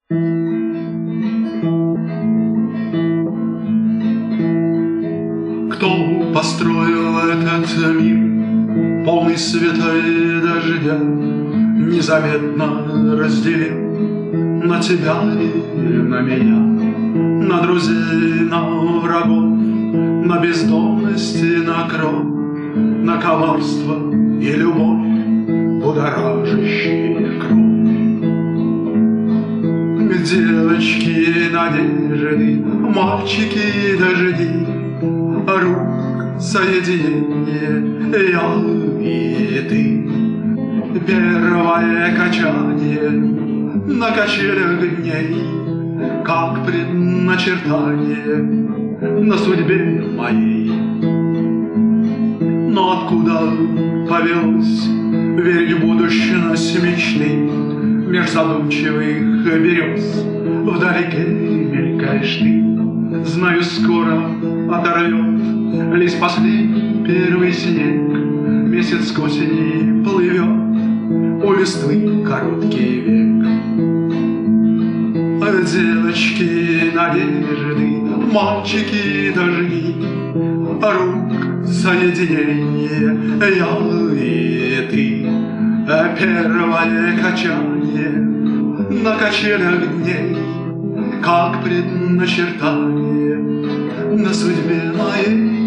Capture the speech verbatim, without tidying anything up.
Кто построил этот мир, полный света и дождя, незаметно разделил на тебя и на меня, на друзей, на врагов, на бездомность и на кровь, на коварство и любовь, будоражащие кровь. Девочки надежды, мальчики дожди, рук соединение, я и ты. Первое качание на качелях дней, как предначертание на судьбе моей. Но откуда повелось верить в будущность мечты? Меж задумчивых берез вдалеке мелькаешь ты. Знаю, скоро оторвет лишь последний первый снег, месяц к осени плывет у листвы короткий век. Девочки надежды, мальчики дожди, рук соединение, я и ты. Первое качание на качелях дней, как предначертание на судьбе моей.